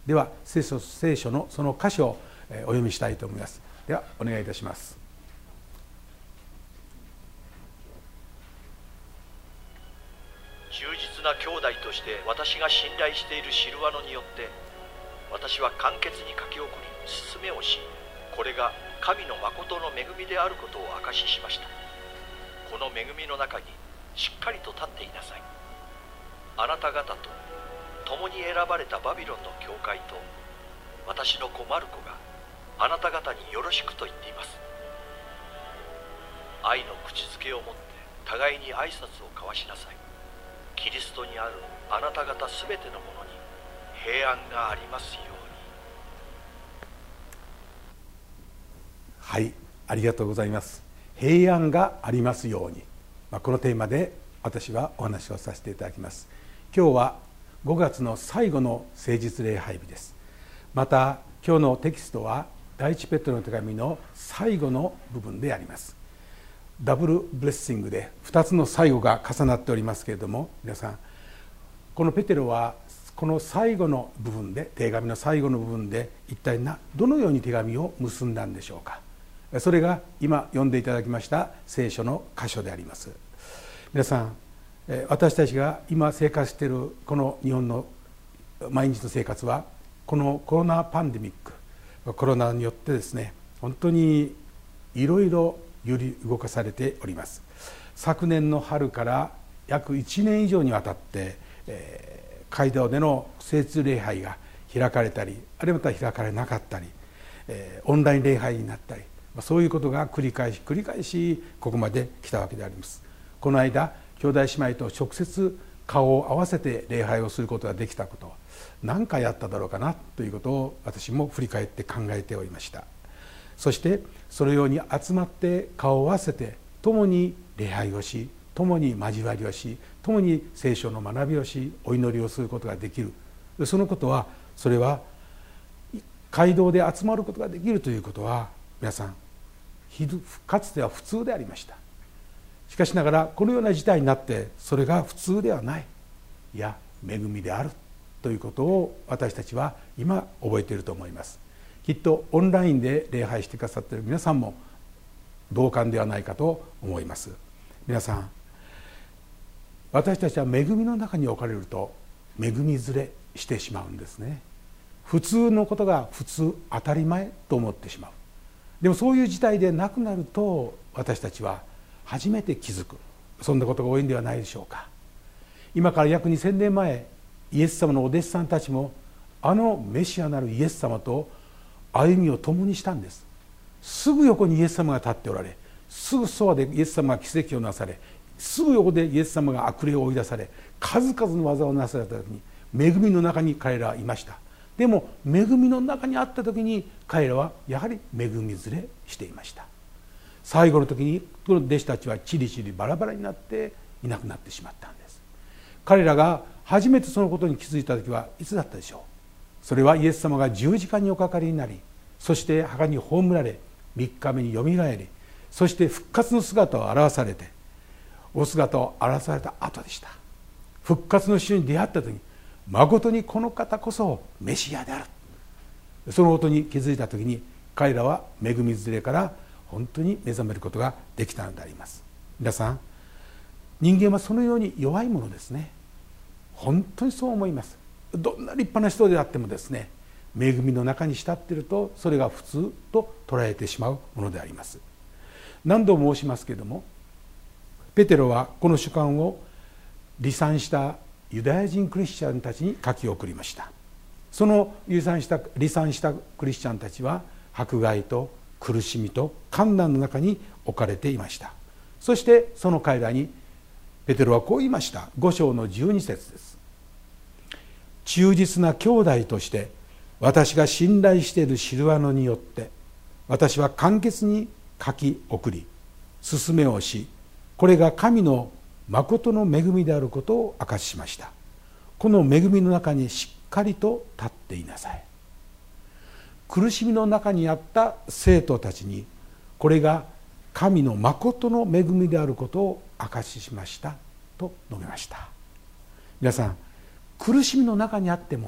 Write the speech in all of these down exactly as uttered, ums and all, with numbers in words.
では聖書、聖書のその箇所をお読みしたいと思います。ではお願いいたします。 忠実な兄弟として私が信頼しているシルワノによって私は簡潔に書き送り進めをし、これが神の誠の恵みであることを証ししました。この恵みの中にしっかりと立っていなさい。あなた方と共に選ばれたバビロンの教会と私の子マルコがあなた方によろしくと言っています。愛の口づけをもって互いに挨拶を交わしなさい。キリストにあるあなた方すべてのものに平安がありますように。 はい、ありがとうございます。平安がありますように、まあ、このテーマで私はお話をさせていただきます。今日はごがつの最後の誠実礼拝日です。また今日のテキストは第一ペテロの手紙の最後の部分であります。ダブルブレッシングでふたつの最後が重なっておりますけれども、皆さんこのペテロはこの最後の部分で、手紙の最後の部分で一体などのように手紙を結んだんでしょうか。それが今読んでいただきました聖書の箇所であります。皆さん、私たちが今生活しているこの日本の毎日の生活はこのコロナパンデミック、コロナによってですね、本当にいろいろ揺り動かされております。昨年の春から約いちねん以上にわたって、えー、街道での聖実礼拝が開かれたり、あるいはまた開かれなかったり、えー、オンライン礼拝になったり、そういうことが繰り返し繰り返しここまで来たわけであります。この間兄弟姉妹と直接顔を合わせて礼拝をすることができたこと、何回やっただろうかなということを私も振り返って考えておりました。そしてそのように集まって顔を合わせて共に礼拝をし、共に交わりをし、共に聖書の学びをし、お祈りをすることができる。そのことは、それは街道で集まることができるということは、皆さんかつては普通でありました。しかしながらこのような事態になってそれが普通ではない、いや恵みであるということを私たちは今覚えていると思います。きっとオンラインで礼拝してくださっている皆さんも同感ではないかと思います。皆さん、私たちは恵みの中に置かれると恵みずれしてしまうんですね。普通のことが普通、当たり前と思ってしまう。でもそういう事態でなくなると私たちは初めて気づく、そんなことが多いんではないでしょうか。今から約にせんねんまえ、イエス様のお弟子さんたちもあのメシアなるイエス様と歩みを共にしたんです。すぐ横にイエス様が立っておられ、すぐそばでイエス様が奇跡をなされ、すぐ横でイエス様が悪霊を追い出され、数々の技をなされた時に恵みの中に彼らはいました。でも恵みの中にあった時に彼らはやはり恵みずれしていました。最後の時にこの弟子たちはチリチリバラバラになっていなくなってしまったんです。彼らが初めてそのことに気づいた時はいつだったでしょう。それはイエス様が十字架におかかりになり、そして墓に葬られ、みっかめによみがえり、そして復活の姿を現されて、お姿を現された後でした。復活の主に出会った時に、まことにこの方こそメシアである、そのことに気づいた時に彼らは恵みずれから本当に目覚めることができたのであります。皆さん、人間はそのように弱いものですね。本当にそう思います。どんな立派な人であってもですね、恵みの中に浸っているとそれが普通と捉えてしまうものであります。何度も申しますけれども、ペテロはこの書簡を離散したユダヤ人クリスチャンたちに書き送りました。その離散した離散したクリスチャンたちは迫害と苦しみと患難の中に置かれていました。そしてその彼らにペテロはこう言いました。ご章のじゅうに節です。忠実な兄弟として私が信頼しているシルワノによって私は簡潔に書き送り勧めをし、これが神の誠の恵みであることを明かししました。この恵みの中にしっかりと立っていなさい。苦しみの中にあった生徒たちにこれが神の誠の恵みであることを明かししましたと述べました。皆さん、苦しみの中にあっても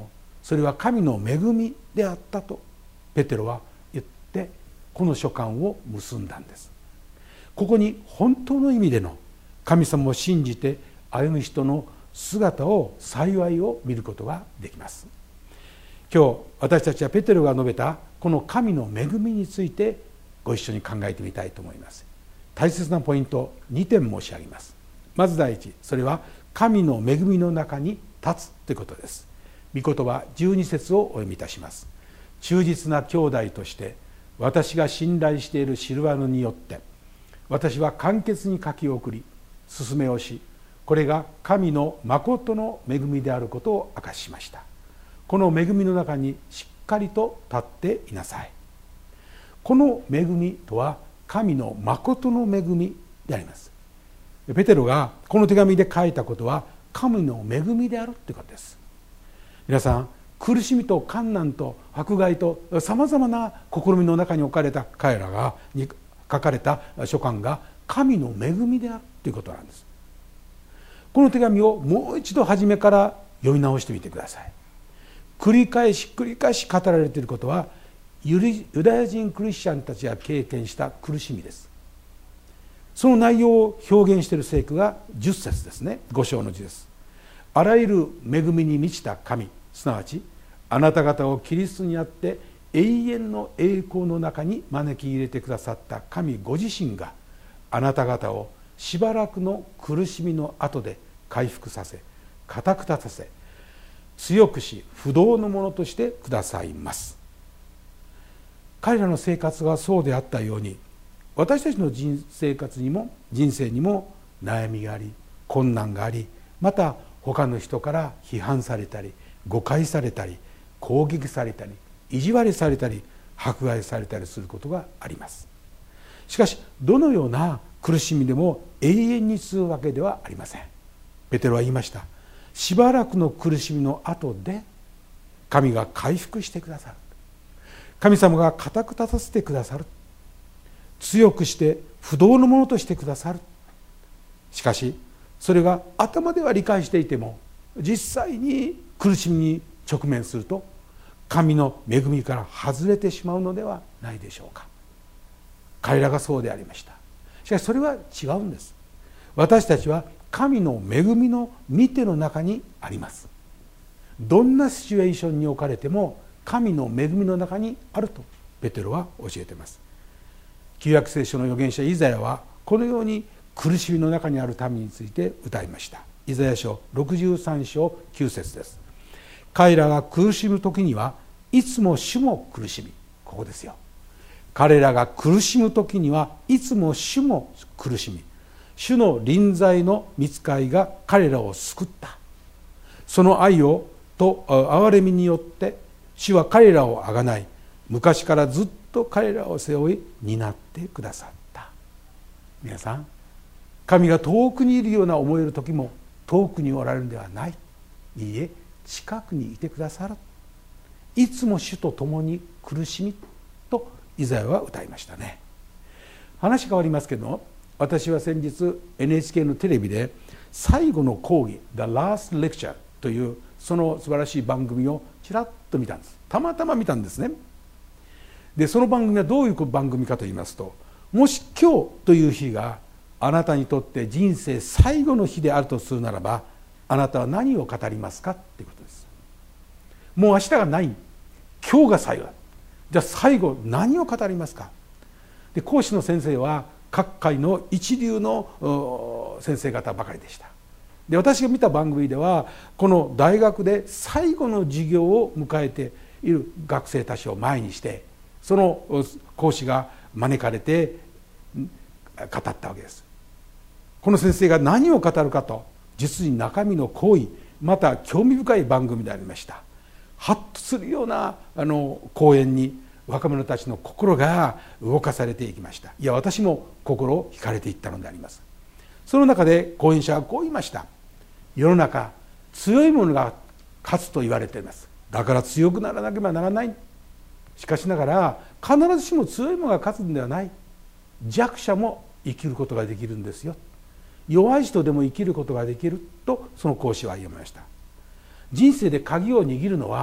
それは神の恵みであったとペテロは言ってこの書簡を結んだんです。ここに本当の意味での神様を信じて歩む人の姿を幸いを見ることができます。今日私たちはペテロが述べたこの神の恵みについてご一緒に考えてみたいと思います。大切なポイントにてん申し上げます。まず第一、それは神の恵みの中に立つということです。御言葉じゅうに節をお読みいたします。忠実な兄弟として私が信頼しているシルワノによって私は簡潔に書き送り勧めをし、これが神の誠の恵みであることを明かししました。この恵みの中にしっかりと立っていなさい。この恵みとは神の誠の恵みであります。ペテロがこの手紙で書いたことは神の恵みであるということです。皆さん、苦しみと困難と迫害とさまざまな試みの中に置かれた彼らがに書かれた書簡が神の恵みであるということなんです。この手紙をもう一度初めから読み直してみてください。繰り返し繰り返し語られていることはユダヤ人クリスチャンたちが経験した苦しみです。その内容を表現している聖句がじゅっ節ですね。ご章の字です。あらゆる恵みに満ちた神、すなわちあなた方をキリストにあって永遠の栄光の中に招き入れてくださった神ご自身があなた方をしばらくの苦しみの後で回復させ、固く立たせ、強くし不動のものとしてくださいます。彼らの生活がそうであったように、私たちの人生活にも人生にも悩みがあり、困難があり、また他の人から批判されたり誤解されたり攻撃されたり意地悪されたり迫害されたりすることがあります。しかしどのような苦しみでも永遠に続くわけではありません。ペテロは言いました。しばらくの苦しみの後で神が回復してくださる。神様が固く立たせてくださる。強くして不動のものとしてくださる。しかしそれが頭では理解していても実際に苦しみに直面すると神の恵みから外れてしまうのではないでしょうか。彼らがそうでありました。しかしそれは違うんです。私たちは神の恵みの御手の中にあります。どんなシチュエーションに置かれても神の恵みの中にあるとペテロは教えています。旧約聖書の預言者イザヤはこのように苦しみの中にある民について歌いました。イザヤ書ろくじゅうさん章きゅう節です。彼らが苦しむ時にはいつも主も苦しみ、ここですよ。彼らが苦しむ時にはいつも主も苦しみ、主の臨在の御使いが彼らを救った。その愛をと憐れみによって主は彼らをあがない、昔からずっと彼らを背負い担ってくださった。皆さん、神が遠くにいるような思える時も遠くにおられるのではない。いいえ、近くにいてくださる。いつも主と共に苦しみとイザヤは歌いましたね。話変わりますけど、私は先日 エヌエイチケー のテレビで最後の講義 The Last Lecture というその素晴らしい番組をちらっと見たんです。たまたま見たんですね。でその番組はどういう番組かといいますと、もし今日という日があなたにとって人生最後の日であるとするならば、あなたは何を語りますかっていうことです。もう明日がない、今日が最後だ。じゃあ最後何を語りますか。で講師の先生は各界の一流の先生方ばかりでした。で私が見た番組ではこの大学で最後の授業を迎えている学生たちを前にしてその講師が招かれて語ったわけです。この先生が何を語るかと、実に中身の濃いまた興味深い番組でありました。ハッとするようなあの講演に若者たちの心が動かされていきました。いや私も心を惹かれていったのであります。その中で講演者はこう言いました。世の中強い者が勝つと言われています。だから強くならなければならない。しかしながら必ずしも強い者が勝つんではない。弱者も生きることができるんですよ。弱い人でも生きることができるとその講師は言いました。人生で鍵を握るのは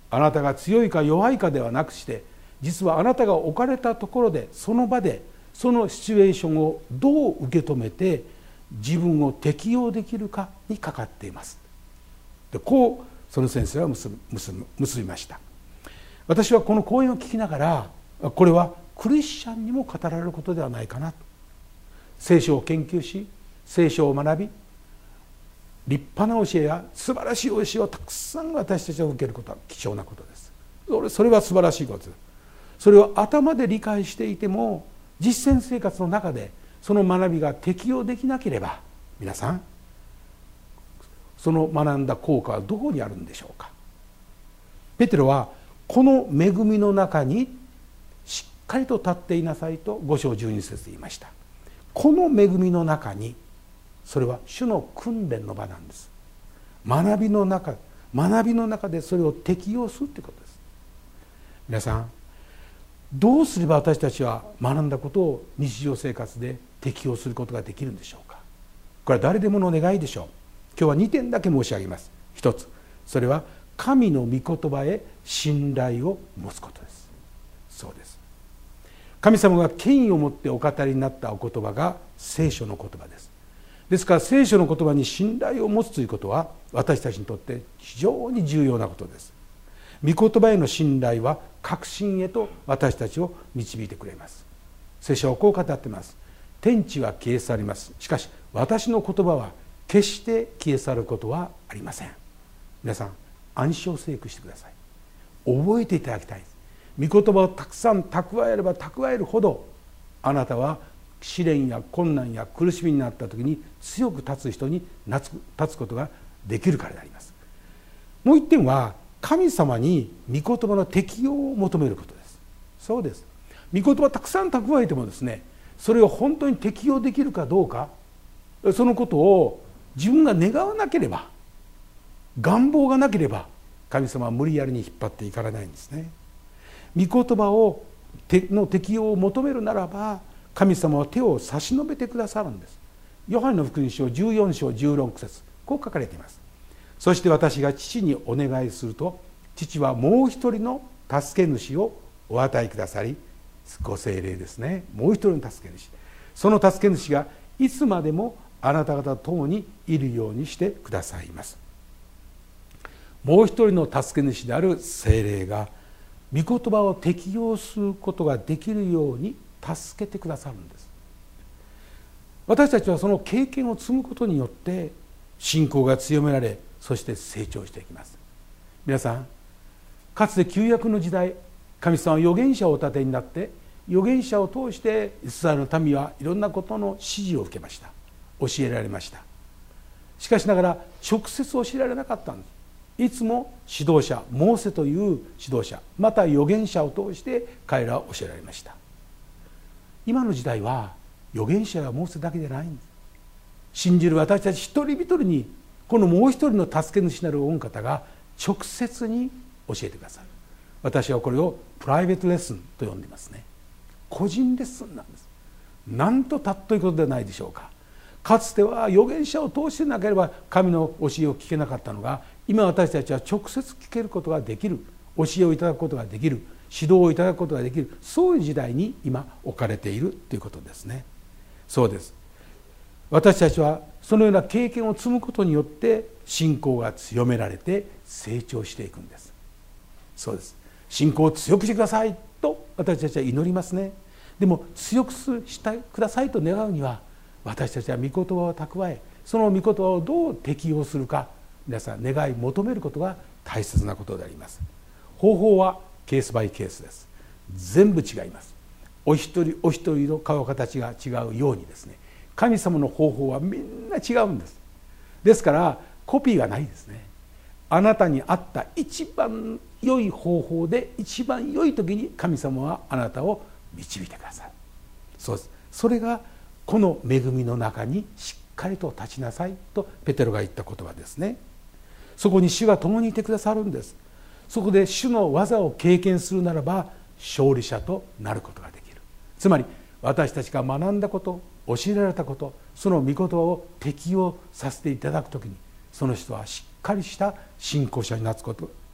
あなたが強いか弱いかではなくして、実はあなたが置かれたところで、その場でそのシチュエーションをどう受け止めて自分を適応できるかにかかっています。でこうその先生は結び、結び、結びました。私はこの講演を聞きながら、これはクリスチャンにも語られることではないかなと。聖書を研究し、聖書を学び、立派な教えや素晴らしい教えをたくさん私たちは受けることは貴重なことです。それは素晴らしいことです。それを頭で理解していても、実践生活の中でその学びが適用できなければ、皆さんその学んだ効果はどこにあるんでしょうか。ペテロはこの恵みの中にしっかりと立っていなさいとご章じゅうに節で言いました。この恵みの中に、それは主の訓練の場なんです。学びの中学びの中でそれを適用するということです。皆さん、どうすれば私たちは学んだことを日常生活で適用することができるんでしょうか。これは誰でもの願いでしょう。今日はにてんだけ申し上げます。一つ、それは神の御言葉へ信頼を持つことです。そうです。神様が権威を持ってお語りになったお言葉が聖書の言葉です。ですから聖書の言葉に信頼を持つということは、私たちにとって非常に重要なことです。御言葉への信頼は確信へと私たちを導いてくれます。聖書はこう語っています。天地は消え去ります。しかし私の言葉は決して消え去ることはありません。皆さん、暗唱聖句してください。覚えていただきたいです。御言葉をたくさん蓄えれば蓄えるほど、あなたは試練や困難や苦しみになった時に強く立つ人に立つことができるからであります。もう一点は、神様に御言葉の適用を求めることです。そうです。御言葉たくさん蓄えてもですね、それを本当に適用できるかどうか、そのことを自分が願わなければ、願望がなければ、神様は無理やりに引っ張っていかないんですね。御言葉をの適用を求めるならば、神様は手を差し伸べてくださるんです。ヨハネの福音書じゅうよん章じゅうろく節、こう書かれています。そして私が父にお願いすると、父はもう一人の助け主をお与えくださり、ご聖霊ですね。もう一人の助け主、その助け主がいつまでもあなた方と共にいるようにしてくださいます。もう一人の助け主である聖霊が御言葉を適用することができるように助けてくださるんです。私たちはその経験を積むことによって信仰が強められ、そして成長していきます。皆さん、かつて旧約の時代、神様は預言者をお立てになって、預言者を通してイスラエルの民はいろんなことの指示を受けました。教えられました。しかしながら直接教えられなかったんです。いつも指導者、モーセという指導者、また預言者を通して彼らは教えられました。今の時代は預言者やモーセだけでないんです。信じる私たち一人一人に、このもう一人の助け主なる御方が直接に教えてくださる。私はこれをプライベートレッスンと呼んでいますね。個人レッスンなんです。なんと尊いことではないでしょうか。かつては預言者を通してなければ神の教えを聞けなかったのが、今私たちは直接聞けることができる、教えをいただくことができる、指導をいただくことができる、そういう時代に今置かれているということですね。そうです。私たちはそのような経験を積むことによって信仰が強められて成長していくんです。そうです。信仰を強くしてくださいと私たちは祈りますね。でも強くしてくださいと願うには、私たちは御言葉を蓄え、その御言葉をどう適用するか、皆さん願い求めることが大切なことであります。方法はケースバイケースです。全部違います。お一人お一人の顔形が違うようにですね、神様の方法はみんな違うんです。ですからコピーがないですね。あなたに合った一番良い方法で一番良い時に神様はあなたを導いてくださる。そうです。それがこの恵みの中にしっかりと立ちなさいとペテロが言った言葉ですね。そこに主が共にいてくださるんです。そこで主の技を経験するならば勝利者となることができる。つまり私たちが学んだこと、教えられたこと、その御言葉を適用させていただくときに、その人はしっかりした信仰者になること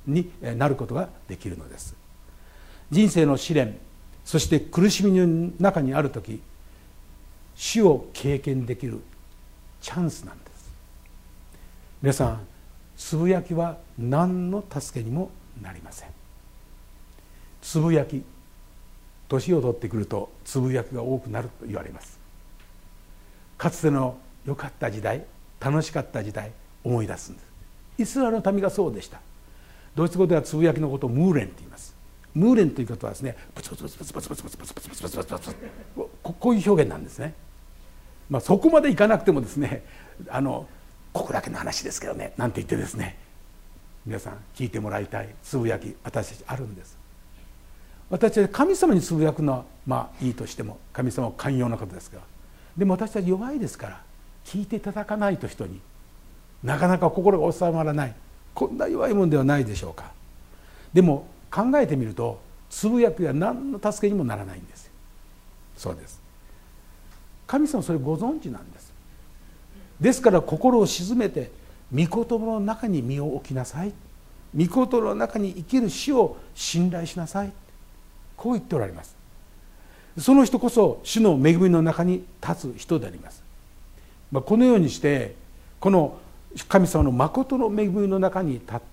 になることができるのです。人生の試練、そして苦しみの中にある時、死を経験できるチャンスなんです。皆さん、つぶやきは何の助けにもなりません。つぶやき、年を取ってくるとつぶやきが多くなると言われます。かつての良かった時代、楽しかった時代思い出すんです。イスラエルの民がそうでした。ドイツ語ではつぶやきのことをムーレンと言います。ムーレンということはですね、ブツブツブツブツブツブツブツブツブツブツブツブツブツ、こういう表現なんですね。まあそこまでいかなくてもですね、あのここだけの話ですけどね、なんて言ってですね、皆さん聞いてもらいたいつぶやき、私たちあるんです。私たち神様につぶやくのはまあいいとしても、神様は寛容なことですが、でも私たち弱いですから、聞いていただかないと人になかなか心が収まらない、こんな弱いもんではないでしょうか。でも考えてみると、つぶやきは何の助けにもならないんですよ。そうです。神様はそれご存知なんです。ですから心を静めて御言葉の中に身を置きなさい、御言葉の中に生きる主を信頼しなさい、こう言っておられます。その人こそ主の恵みの中に立つ人であります。まあ、このようにしてこの神様の誠の恵みの中に立って、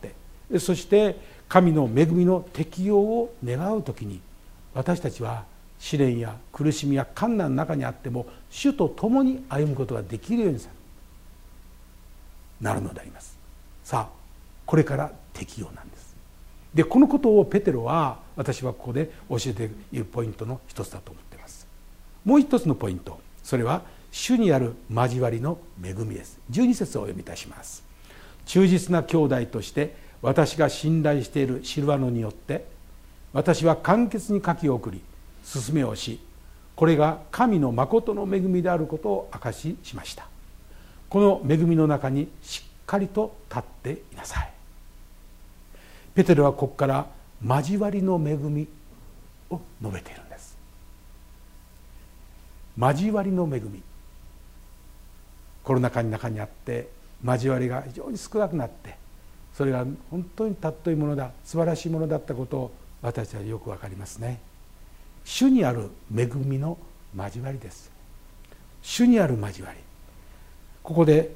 そして神の恵みの適用を願うときに、私たちは試練や苦しみや困難の中にあっても主と共に歩むことができるようになるのであります。さあ、これから適用なんです。でこのことをペテロは、私はここで教えているポイントの一つだと思っています。もう一つのポイント、それは主にある交わりの恵みです。じゅうに節をお読みいたします。忠実な兄弟として私が信頼しているシルワノによって私は簡潔に書き送り進めをし、これが神の誠の恵みであることを証ししました。この恵みの中にしっかりと立っていなさい。ペテロはここから交わりの恵みを述べているんです。交わりの恵み、コロナ禍の中にあって交わりが非常に少なくなって、それが本当に尊いものだ、素晴らしいものだったことを私はよくわかりますね。主にある恵みの交わりです。主にある交わり、ここで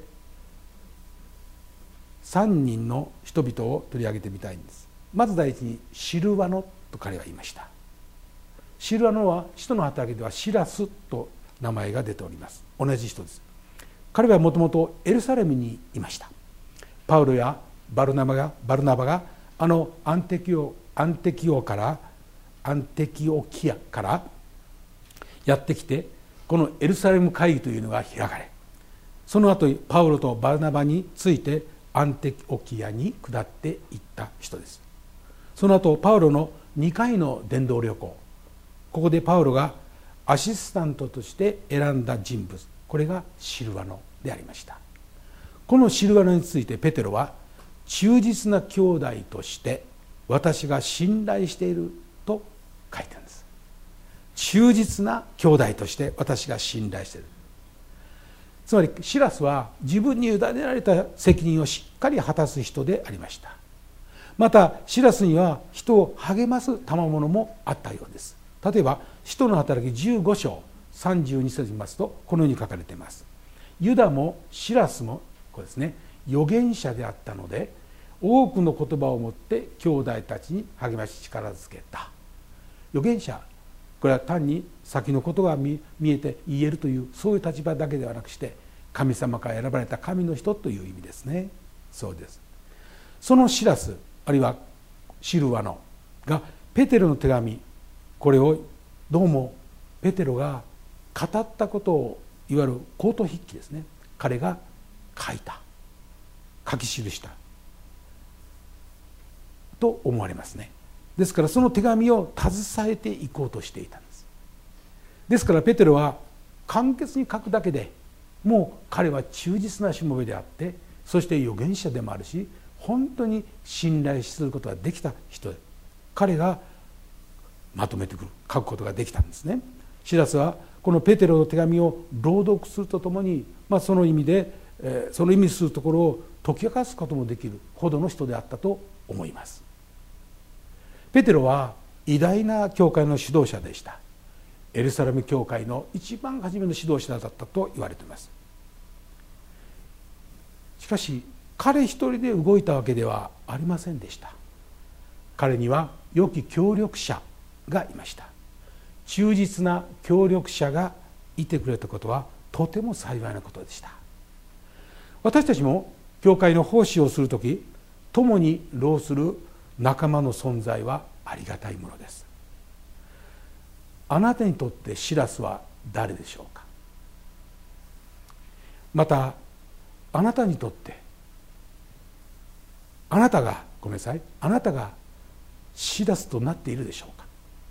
さんにんの人々を取り上げてみたいんです。まず第一にシルワノと彼は言いました。シルワノは使徒の働きではシラスと名前が出ております。同じ人です。彼はもともとエルサレムにいました。パウロやバルナバがバルナバがあのアンテキオアンテキオからアンテキオキアからやってきて、このエルサレム会議というのが開かれ、その後パウロとバルナバについてアンテキオキアに下っていった人です。その後パウロのにかいの伝道旅行、ここでパウロがアシスタントとして選んだ人物、これがシルワノでありました。このシルワノについてペテロは、忠実な兄弟として私が信頼していると書いてあるんです。忠実な兄弟として私が信頼している。つまりシラスは自分に委ねられた責任をしっかり果たす人でありました。またシラスには人を励ます賜物もあったようです。例えば使徒の働きじゅうご章さんじゅうに節を見ますと、このように書かれています。ユダもシラスもこれですね、預言者であったので多くの言葉を持って兄弟たちに励まし力づけた。預言者、これは単に先のことが 見, 見えて言えるというそういう立場だけではなくして、神様から選ばれた神の人という意味ですね。そうです。そのシラス、あるいはシルワノがペテロの手紙、これをどうもペテロが語ったことを、いわゆる口頭筆記ですね、彼が書いた、書き記したと思われますね。ですからその手紙を携えていこうとしていたんです。ですからペテロは簡潔に書くだけでもう彼は忠実なしもべであって、そして預言者でもあるし、本当に信頼することができた人で、彼がまとめてくる、書くことができたんですね。シラスはこのペテロの手紙を朗読するとともに、まあ、その意味でその意味するところを解き明かすこともできるほどの人であったと思います。 ペテロは偉大な教会の指導者でした。エルサレム教会の一番初めの指導者だったと言われています。しかし彼一人で動いたわけではありませんでした。彼には良き協力者がいました。忠実な協力者がいてくれたことはとても幸いなことでした。私たちも教会の奉仕をするとき、共に労する仲間の存在はありがたいものです。あなたにとってシラスは誰でしょうか。またあなたにとってあなたがごめんなさいあなたがシラスとなっているでしょうか。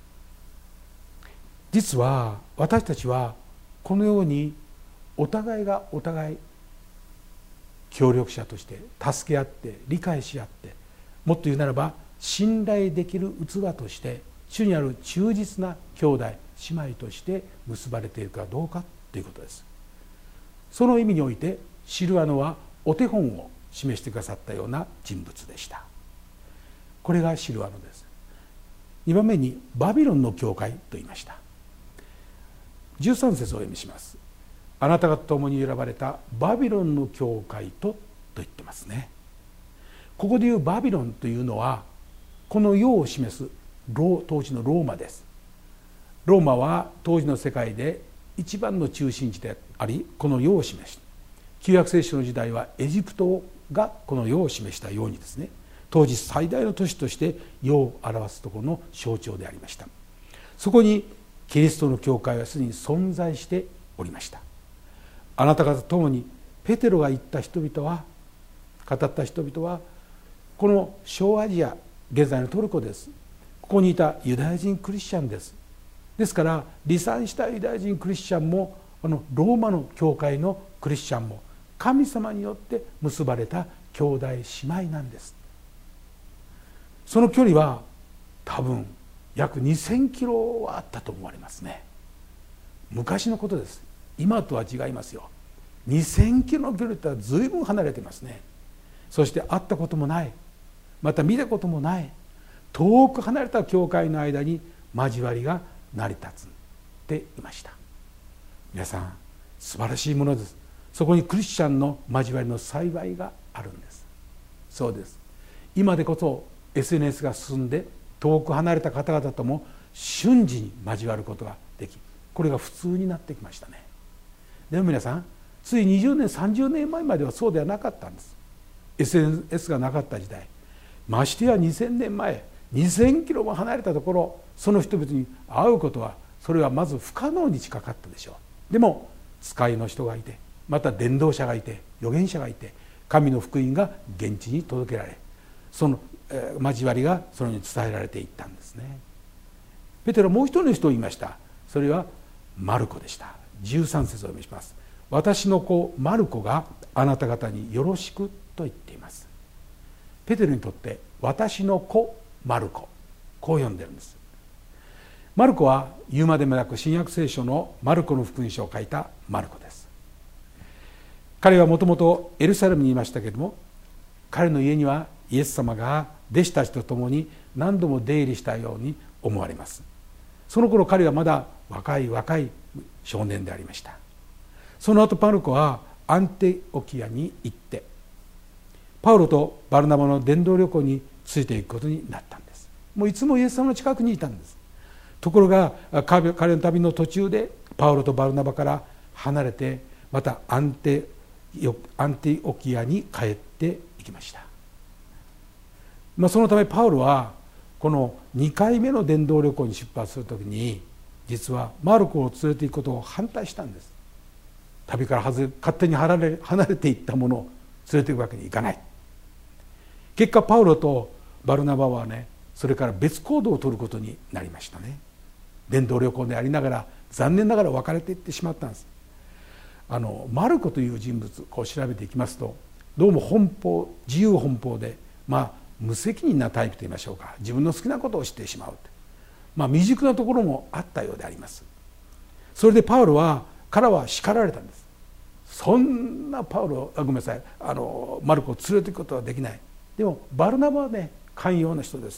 実は私たちはこのようにお互いがお互い協力者として助け合って理解し合って、もっと言うならば信頼できる器として主にある忠実な兄弟姉妹として結ばれているかどうかということです。その意味においてシルワノはお手本を示してくださったような人物でした。これがシルワノです。にばんめにバビロンの教会と言いました。じゅうさん節をお読みします。あなたが共に選ばれたバビロンの教会とと言ってますね。ここでいうバビロンというのはこの世を示す当時のローマです。ローマは当時の世界で一番の中心地であり、この世を示し、旧約聖書の時代はエジプトがこの世を示したようにですね、当時最大の都市として世を表すところの象徴でありました。そこにキリストの教会はすでに存在しておりました。あなた方と共にペテロが言った人々は語った人々はこの小アジア、現在のトルコです。ここにいたユダヤ人クリスチャンです。ですから離散したユダヤ人クリスチャンもこのローマの教会のクリスチャンも神様によって結ばれた兄弟姉妹なんです。その距離は多分約にせんキロはあったと思われますね。昔のことです。今とは違いますよ。にせんキロの距離とは随分離れてますね。そして会ったこともない、また見たこともない遠く離れた教会の間に交わりが成り立つっていました。皆さん素晴らしいものです。そこにクリスチャンの交わりの幸いがあるんです。そうです。今でこそ エスエヌエス が進んで遠く離れた方々とも瞬時に交わることができ、これが普通になってきましたね。でも皆さん、ついにじゅうねんさんじゅうねんまえまではそうではなかったんです。 エスエヌエス がなかった時代、ましてやにせんねんまえにせんキロも離れたところ、その人々に会うことはそれはまず不可能に近かったでしょう。でも使いの人がいて、また伝道者がいて、預言者がいて、神の福音が現地に届けられ、その、えー、交わりがそのように伝えられていったんですね。ペテロもう一人の人を言いました。それはマルコでした。じゅうさん節をお読みします。私の子マルコがあなた方によろしくと言っています。ペテロにとって私の子マルコ、こう呼んでるんです。マルコは言うまでもなく新約聖書のマルコの福音書を書いたマルコです。彼はもともとエルサレムにいましたけれども、彼の家にはイエス様が弟子たちと共に何度も出入りしたように思われます。その頃彼はまだ若い若い少年でありました。その後パルコはアンテオキアに行ってパウロとバルナバの伝道旅行についていくことになったんです。もういつもイエス様の近くにいたんです。ところが彼の旅の途中でパウロとバルナバから離れて、またアンテアンテオキアに帰っていきました。まあ、そのためパウロはこのにかいめの伝道旅行に出発するときに、実はマルコを連れて行くことを反対したんです。旅から外れ勝手に離れ離れていったものを連れていくわけにいかない。結果パウロとバルナバはね、それから別行動を取ることになりましたね。伝道旅行でありながら残念ながら別れていってしまったんです。あのマルコという人物、こう調べていきますと、どうも奔放自由奔放で、まあ無責任なタイプといいましょうか、自分の好きなことをしてしまう、まあ、未熟なところもあったようであります。それでパウロはからは叱られたんです。そんなパウロあごめんなさいあのマルコを連れていくことはできない。でもバルナバはね、寛容な人ですね。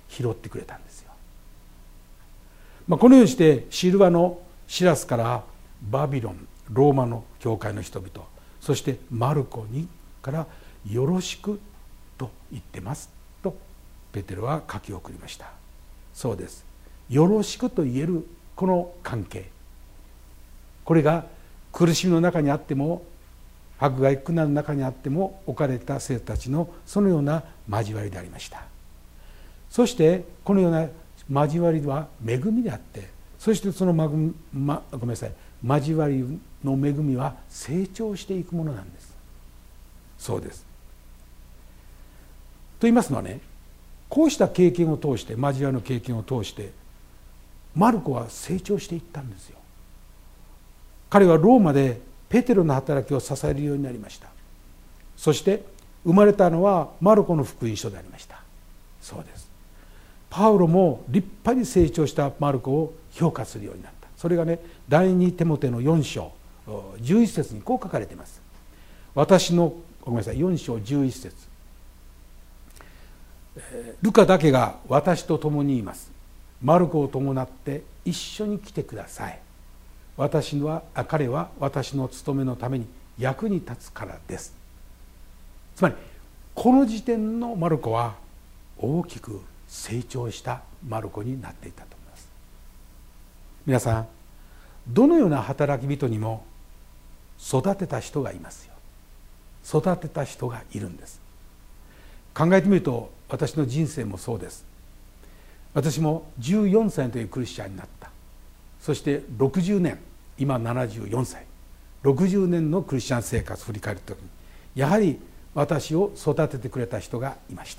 拾ってくれたんですよ。まあ、このようにしてシルワのシラスからバビロンローマの教会の人々、そしてマルコにからよろしくと言ってますとペテロは書き送りました。そうです。よろしくと言えるこの関係、これが苦しみの中にあっても迫害苦難の中にあっても置かれた生徒たちのそのような交わりでありました。そしてこのような交わりは恵みであって、そしてそのまぐ、ま、ごめんなさい交わりの恵みは成長していくものなんです。そうです。と言いますのはね、こうした経験を通して、交わりの経験を通してマルコは成長していったんですよ。彼はローマでペテロの働きを支えるようになりました。そして生まれたのはマルコの福音書でありました。そうです。パウロも立派に成長したマルコを評価するようになった。それがね、第二テモテのよん章じゅういち節にこう書かれています。私のごめんなさいよん章じゅういち節、ルカだけが私と共にいます。マルコを伴って一緒に来てください。私は彼は私の務めのために役に立つからです。つまりこの時点のマルコは大きく成長したマルコになっていたと思います。皆さん、どのような働き人にも育てた人がいますよ。育てた人がいるんです。考えてみると私の人生もそうです。私もじゅうよんさいというクリスチャンになった。そしてろくじゅうねん、今ななじゅうよんさい、ろくじゅうねんのクリスチャン生活を振り返るときに、やはり私を育ててくれた人がいました。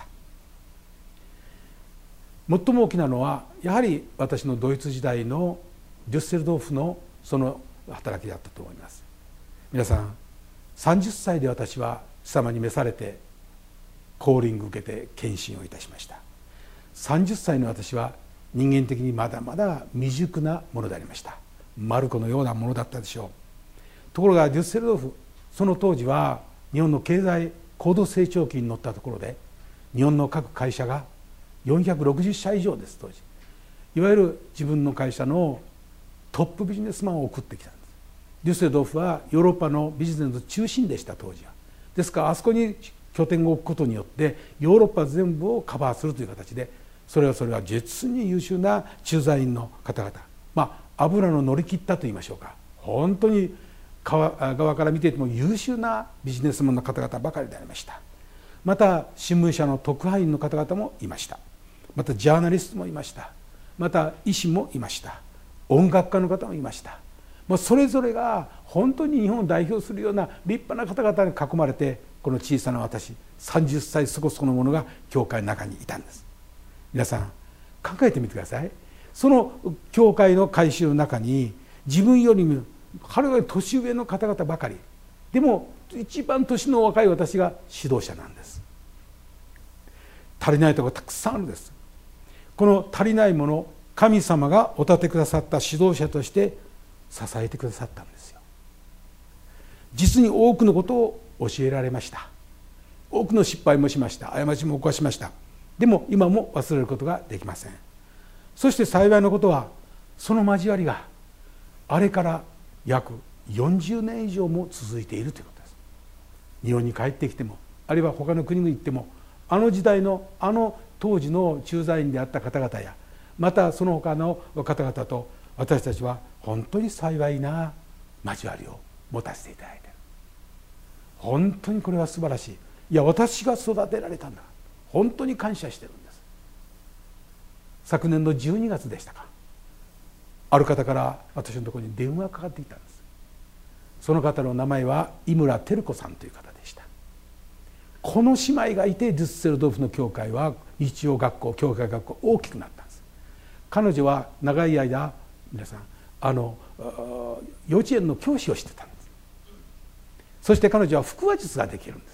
最も大きなのはやはり私のドイツ時代のデュッセルドーフのその働きだったと思います。皆さん、さんじゅっさいで私は貴様に召されてコーリング受けて献身をいたしました。さんじゅっさいの私は人間的にまだまだ未熟なものでありました。マルコのようなものだったでしょう。ところがデュッセルドーフ、その当時は日本の経済高度成長期に乗ったところで、日本の各会社がよんひゃくろくじゅっしゃ以上です。当時いわゆる自分の会社のトップビジネスマンを送ってきたんです。デュッセルドーフはヨーロッパのビジネスの中心でした。当時はですから、あそこに拠点を置くことによってヨーロッパ全部をカバーするという形で、それはそれは実に優秀な駐在員の方々、まあ油の乗り切ったといいましょうか、本当に側から見ていても優秀なビジネスマンの方々ばかりでありました。また新聞社の特派員の方々もいました。またジャーナリストもいました。また医師もいました。音楽家の方もいました。もうそれぞれが本当に日本を代表するような立派な方々に囲まれて、この小さな私さんじゅっさいそこそこのものが教会の中にいたんです。皆さん考えてみてください。その教会の改宗の中に自分よりもはるかに年上の方々ばかりでも、一番年の若い私が指導者なんです。足りないところがたくさんあるんです。この足りないもの、神様がお立てくださった指導者として支えてくださったんですよ。実に多くのことを教えられました。多くの失敗もしました。過ちも犯しました。でも今も忘れることができません。そして幸いなことは、その交わりがあれから約よんじゅうねん以上も続いているということです。日本に帰ってきても、あるいは他の国に行っても、あの時代のあの当時の駐在員であった方々や、またその他の方々と私たちは本当に幸いな交わりを持たせていただいている。本当にこれは素晴らしい。いや、私が育てられたんだ、本当に感謝してるんです。昨年のじゅうにがつでしたか、ある方から私のところに電話がかかってきたんです。その方の名前は井村照子さんという方でした。この姉妹がいてデュッセルドルフの教会は日曜学校、教会学校大きくなったんです。彼女は長い間皆さんあの幼稚園の教師をしてたんです。そして彼女は腹話術ができるんです。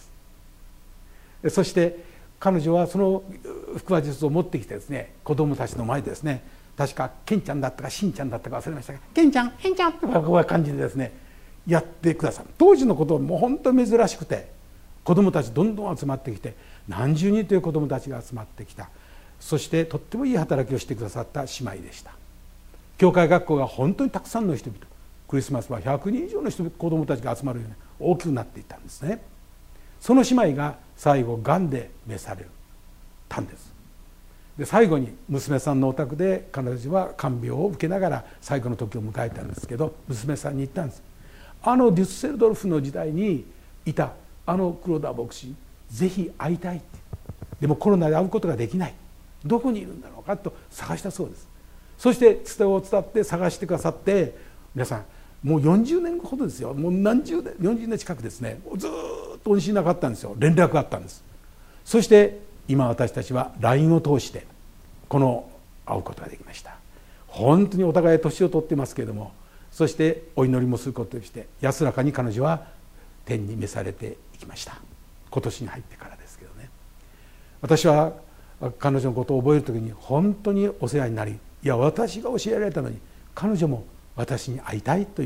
そして彼女はその腹話術を持ってきてですね、子供たちの前でですね、確かケンちゃんだったかしんちゃんだったか忘れましたが、ケンちゃんケンちゃんとかこういう感じでですねやってくださる。当時のことはもう本当に珍しくて、子供たちどんどん集まってきて、何十人という子供たちが集まってきた。 そしてとってもいい働きをしてくださった姉妹でした。教会学校が本当にたくさんの人々、クリスマスはひゃくにん以上の人子どもたちが集まるように大きくなっていったんですね。その姉妹が最後がんで召されたんです。で最後に娘さんのお宅で彼女は看病を受けながら最後の時を迎えたんですけど、娘さんに言ったんです。あのデュッセルドルフの時代にいたあの黒田牧師、ぜひ会いたいって。でもコロナで会うことができない、どこにいるんだろうかと探したそうです。そしてつてを伝って探してくださって、皆さんもうよんじゅうねんほどですよ、もう何十年、よんじゅうねん近くですね、ずっと音信なかったんですよ。連絡があったんです。そして今私たちは ライン を通してこの会うことができました。本当にお互い年を取ってますけれども、そしてお祈りもすることとして安らかに彼女は天に召されていきました。今年に入ってからですけどね。私は彼女のことを覚える時に本当にお世話になり、いや私が教えられたのに彼女も私に会いたいと言って、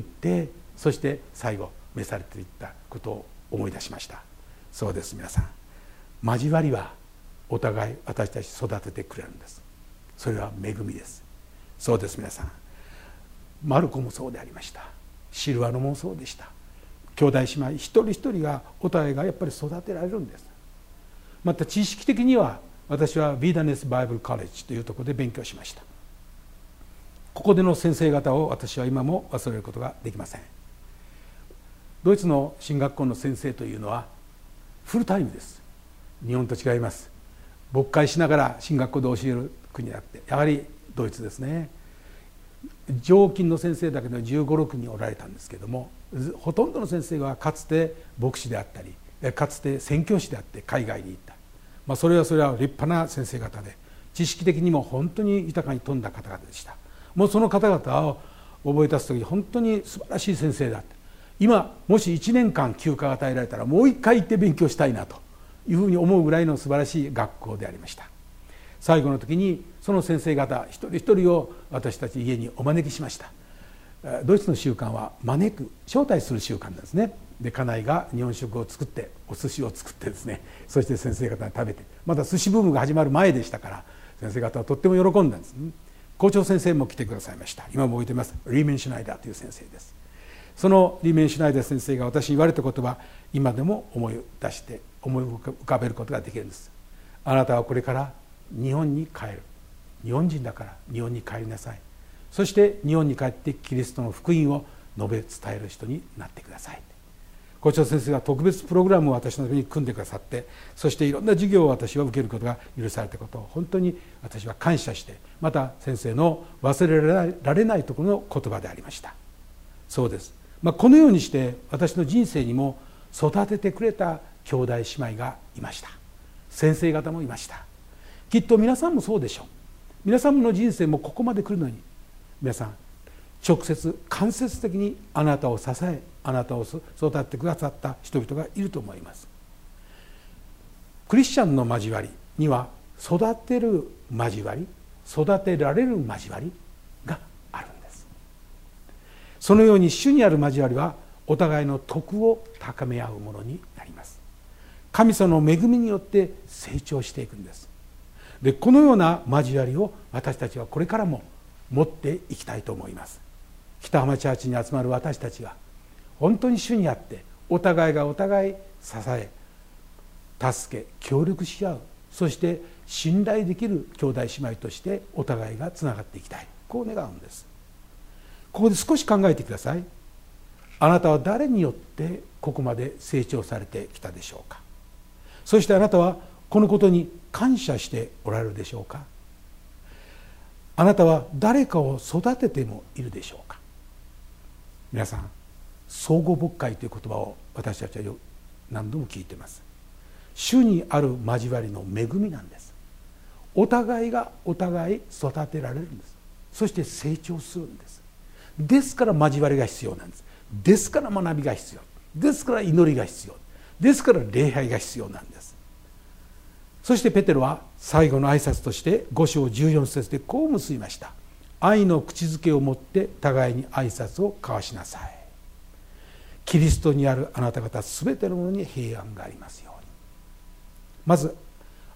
そして最後召されていったことを思い出しました。そうです、皆さん、交わりはお互い私たち育ててくれるんです。それは恵みです。そうです、皆さん、マルコもそうでありました。シルワノもそうでした。兄弟姉妹一人一人がお互いがやっぱり育てられるんです。また知識的には私はビーダネスバイブルカレッジというところで勉強しました。ここでの先生方を私は今も忘れることができません。ドイツの神学校の先生というのはフルタイムです。日本と違います。牧会しながら神学校で教える国であって、やはりドイツですね。常勤の先生だけでじゅうご、ろくにんおられたんですけども、ほとんどの先生はかつて牧師であったり、かつて宣教師であって海外に行った、まあ、それはそれは立派な先生方で、知識的にも本当に豊かに富んだ方々でした。もうその方々を覚え出す時本当に素晴らしい先生だって、今もしいちねんかん休暇が与えられたらもう一回行って勉強したいなというふうに思うぐらいの素晴らしい学校でありました。最後の時にその先生方一人一人を私たち家にお招きしました。ドイツの習慣は招く、招待する習慣なんですね。で家内が日本食を作ってお寿司を作ってですね、そして先生方に食べて、まだ寿司ブームが始まる前でしたから先生方はとっても喜んだんです、ね、校長先生も来てくださいました。今も覚えています。リーメンシュナイダーという先生です。そのリーメンシュナイダー先生が私に言われた言葉、今でも思い出して思い浮かべることができるんです。あなたはこれから日本に帰る。日本人だから日本に帰りなさい。そして日本に帰ってキリストの福音を述べ伝える人になってください。校長先生が特別プログラムを私のために組んでくださって、そしていろんな授業を私は受けることが許されたことを本当に私は感謝して、また先生の忘れられない、られないところの言葉でありました。そうです、まあ、このようにして私の人生にも育ててくれた兄弟姉妹がいました。先生方もいました。きっと皆さんもそうでしょう。皆さんの人生もここまで来るのに、皆さん直接間接的にあなたを支え、あなたを育ててくださった人々がいると思います。クリスチャンの交わりには育てる交わり、育てられる交わりがあるんです。そのように主にある交わりはお互いの徳を高め合うものになります。神様の恵みによって成長していくんです。でこのような交わりを私たちはこれからも持っていきたいと思います。北浜チャーチに集まる私たちが本当に主にあってお互いがお互い支え、助け、協力し合う、そして信頼できる兄弟姉妹としてお互いがつながっていきたい、こう願うんです。ここで少し考えてください。あなたは誰によってここまで成長されてきたでしょうか。そしてあなたはこのことに感謝しておられるでしょうか。あなたは誰かを育ててもいるでしょうか。皆さん、相互牧会という言葉を私たちは何度も聞いています。主にある交わりの恵みなんです。お互いがお互い育てられるんです。そして成長するんです。ですから交わりが必要なんです。ですから学びが必要ですから、祈りが必要ですから、礼拝が必要なんです。そしてペテロは最後の挨拶としてご章じゅうよん節でこう結びました。愛の口づけを持って互いに挨拶を交わしなさい。キリストにあるあなた方すべてのものに平安がありますように。まず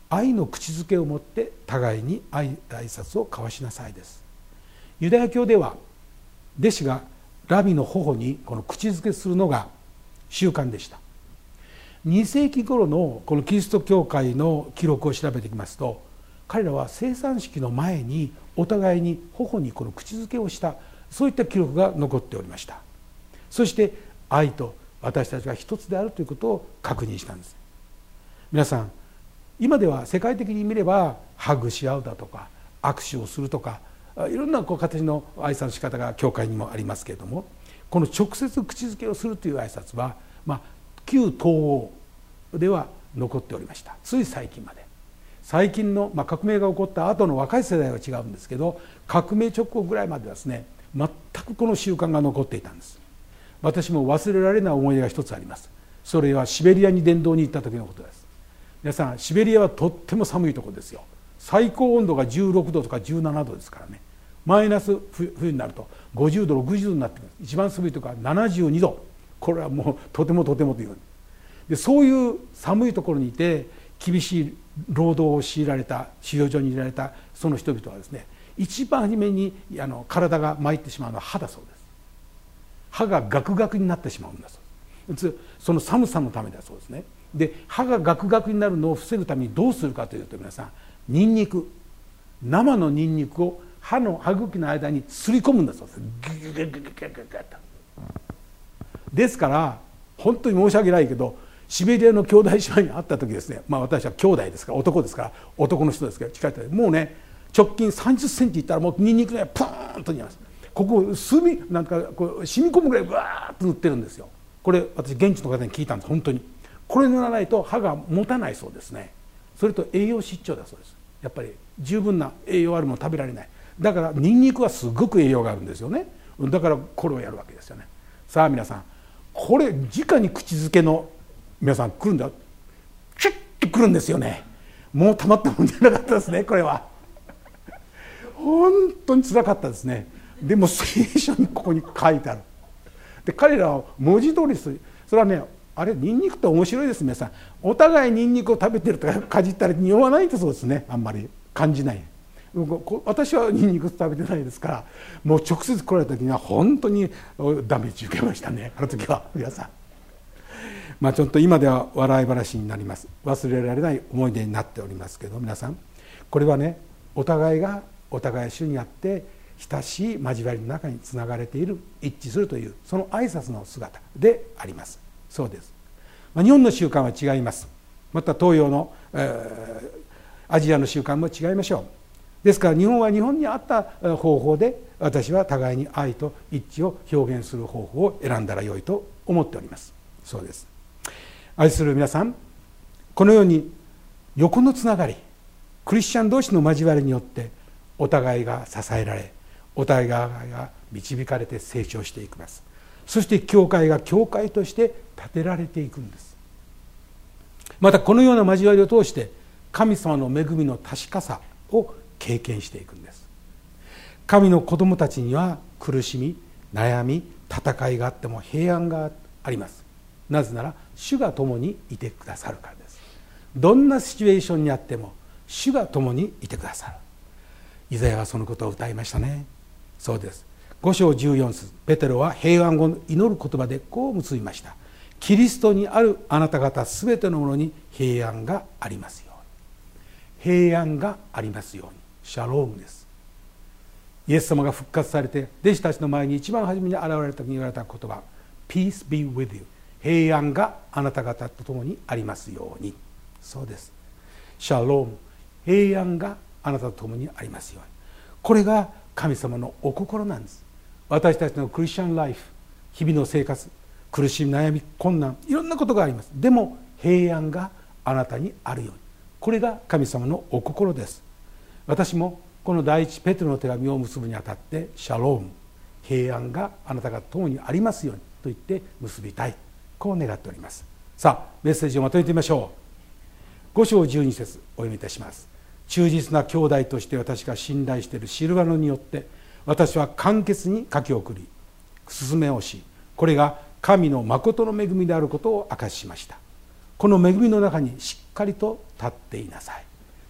愛の口づけを持って互いに挨拶を交わしなさいです。ユダヤ教では弟子がラビの頬にこの口づけするのが習慣でした。に世紀頃のこのキリスト教会の記録を調べていきますと、彼らは生産式の前にお互いに頬にこの口づけをした、そういった記録が残っておりました。そして愛と私たちが一つであるということを確認したんです。皆さん、今では世界的に見ればハグし合うだとか握手をするとか、いろんなこう形の挨拶の仕方が教会にもありますけれども、この直接口づけをするという挨拶は、まあ、旧東欧では残っておりました。つい最近まで。最近の、まあ、革命が起こった後の若い世代は違うんですけど、革命直後ぐらいまではですね、全くこの習慣が残っていたんです。私も忘れられない思い出が一つあります。それはシベリアに伝道に行った時のことです。皆さん、シベリアはとっても寒いところですよ。最高温度がじゅうろくどとかじゅうななどですからね。マイナス冬になるとごじゅうどろくじゅうどになってくる。一番寒いとかななじゅうにど、これはもうとてもとてもというで、そういう寒いところにいて厳しい労働を強いられた、収容所にいられたその人々はですね、一番初めにあの体が参ってしまうのは歯だそうです。歯がガクガクになってしまうんだそうです。その寒さのためだそうですね。で、歯がガクガクになるのを防ぐためにどうするかというと、皆さん、ニンニク、生のニンニクを歯の歯茎の間にすり込むんだそうです。ギュギュギュギュギュギュギュギュと。ですから本当に申し訳ないけど、シベリアの兄弟姉妹に会った時ですね、まあ私は兄弟ですから、男ですから、男の人ですから近い人で、もうね、直近さんじゅっセンチいったらもうニンニクがパーンと煮ます。ここ墨なんかこう染み込むぐらいわーっと塗ってるんですよ。これ私現地の方に聞いたんです。本当にこれ塗らないと歯が持たないそうですね。それと栄養失調だそうです。やっぱり十分な栄養あるもの食べられない。だからニンニクはすごく栄養があるんですよね。だからこれをやるわけですよね。さあ皆さん、これ直に口づけの皆さん来るんだよ。チュッと来るんですよね。もうたまったもんじゃなかったですね。これは本当につらかったですね。でも聖書にここに書いてある。で、彼らは文字通りする。それはね、あれニンニクって面白いです。皆さん、お互いニンニクを食べてるとかかじったり匂わないとそうですね。あんまり感じない。私はニンニク食べてないですから、もう直接来られた時には本当にダメージ受けましたね。あの時は皆さん、まあちょっと今では笑い話になります。忘れられない思い出になっておりますけど、皆さん、これはね、お互いがお互い主にあって親しい交わりの中につながれている、一致するというその挨拶の姿であります。そうです。まあ、日本の習慣は違います。また東洋の、えー、アジアの習慣も違いましょう。ですから日本は日本に合った方法で、私は互いに愛と一致を表現する方法を選んだらよいと思っております。そうです。愛する皆さん、このように横のつながり、クリスチャン同士の交わりによってお互いが支えられ、お互いが導かれて成長していきます。そして教会が教会として建てられていくんです。またこのような交わりを通して神様の恵みの確かさを経験していくんです。神の子供たちには苦しみ、悩み、戦いがあっても平安があります。なぜなら主が共にいてくださるからです。どんなシチュエーションにあっても主が共にいてくださる。イザヤはそのことを歌いましたね。そうです。ご章じゅうよん節、ペテロは平安を祈る言葉でこう結びました。キリストにあるあなた方すべてのものに平安がありますように。平安がありますように。シャロームです。イエス様が復活されて弟子たちの前に一番初めに現れた時に言われた言葉、 Peace be with you、 平安があなた方と共にありますように。そうです。シャローム、平安があなたと共にありますように。これが神様のお心なんです。私たちのクリスチャンライフ、日々の生活、苦しみ、悩み、困難、いろんなことがあります。でも平安があなたにあるように。これが神様のお心です。私もこの第一ペテロの手紙を結ぶにあたって、シャローム、平安があなたが共にありますようにと言って結びたい、こう願っております。さあメッセージをまとめてみましょう。ご章じゅうに節お読みいたします。忠実な兄弟として私が信頼しているシルワノによって私は簡潔に書き送り進めをし、これが神の誠の恵みであることを明かししました。この恵みの中にしっかりと立っていなさい。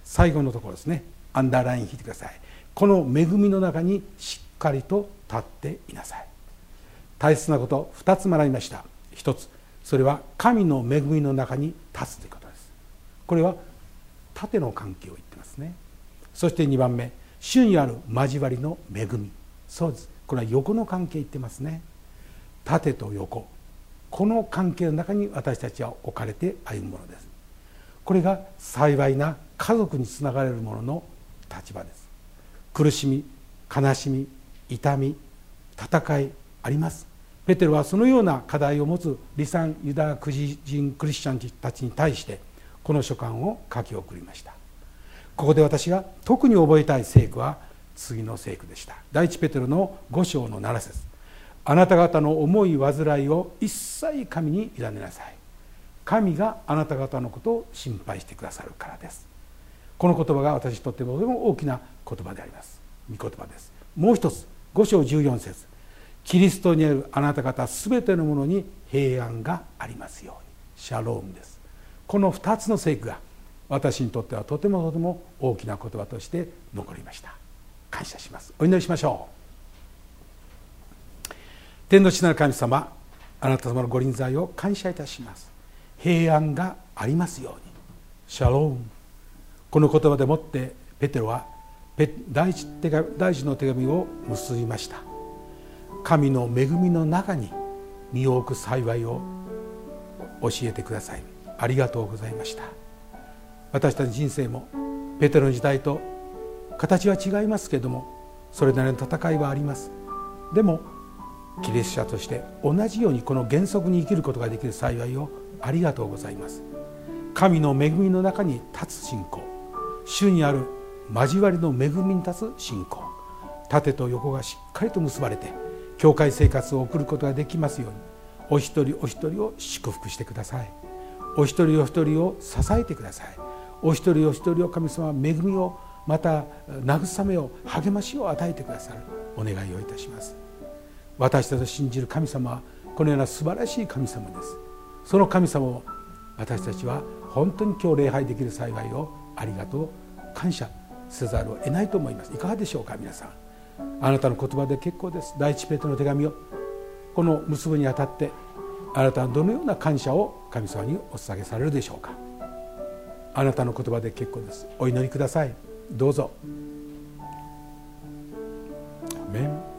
最後のところですね、アンダーライン引いてください。この恵みの中にしっかりと立っていなさい。大切なことふたつ学びました。ひとつ、それは神の恵みの中に立つということです。これは縦の関係を言ってますね。そしてにばんめ、主にある交わりの恵み。そうです、これは横の関係言ってますね。縦と横、この関係の中に私たちは置かれて歩むものです。これが幸いな家族につながれるものの立場です。苦しみ、悲しみ、痛み、戦いあります。ペテロはそのような課題を持つ離散ユダヤ人クリスチャンたちに対してこの書簡を書き送りました。ここで私が特に覚えたい聖句は次の聖句でした。第一ペテロのご章のなな節、あなた方の重い患いを一切神に委ねなさい。神があなた方のことを心配してくださるからです。この言葉が私にとってもとても大きな言葉であります。御言葉です。もう一つ、ご章じゅうよん節、キリストにあるあなた方すべてのものに平安がありますように。シャロームです。このふたつの聖句が私にとってはとてもとても大きな言葉として残りました。感謝します。お祈りしましょう。天の父なる神様、あなた様のご臨在を感謝いたします。平安がありますように。シャローム。この言葉でもってペテロは第一手紙第一の手紙を結びました。神の恵みの中に身を置く幸いを教えてください。ありがとうございました。私たち人生もペテロの時代と形は違いますけれども、それなりの戦いはあります。でもキリスト者として同じようにこの原則に生きることができる幸いをありがとうございます。神の恵みの中に立つ信仰、主にある交わりの恵みに立つ信仰、縦と横がしっかりと結ばれて教会生活を送ることができますように、お一人お一人を祝福してください。お一人お一人を支えてください。お一人お一人を神様は恵みを、また慰めを、励ましを与えてくださるお願いをいたします。私たちの信じる神様はこのような素晴らしい神様です。その神様を私たちは本当に今日礼拝できる幸いをありがとう、感謝せざるを得ないと思います。いかがでしょうか。皆さん、あなたの言葉で結構です。第一ペテロの手紙をこの結ぶにあたってあなたはどのような感謝を神様にお捧げされるでしょうか。あなたの言葉で結構です。お祈りください。どうぞ。アメン。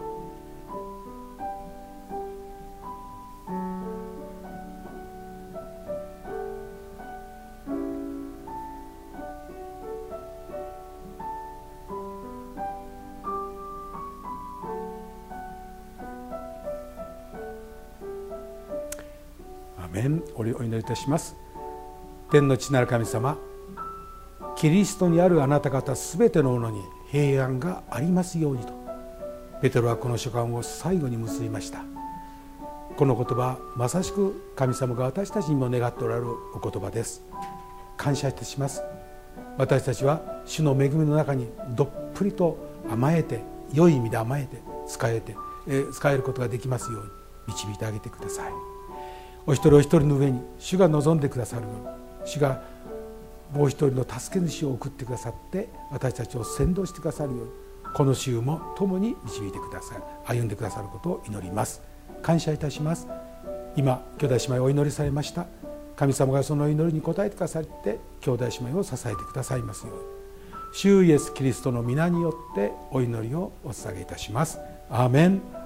お祈りいたします。天の父なる神様、キリストにあるあなた方すべてのものに平安がありますようにとペテロはこの書簡を最後に結びました。この言葉、まさしく神様が私たちにも願っておられるお言葉です。感謝いたします。私たちは主の恵みの中にどっぷりと甘えて、良い意味で甘えて使えて、えー、使えることができますように導いてあげてください。お一人お一人の上に主が望んでくださるように、主がもう一人の助け主を送ってくださって私たちを先導してくださるように、この週も共に導いてください、歩んでくださることを祈ります。感謝いたします。今兄弟姉妹お祈りされました。神様がその祈りに応えてくださって兄弟姉妹を支えてくださいますように、主イエスキリストの皆によってお祈りをお捧げいたします。アーメン。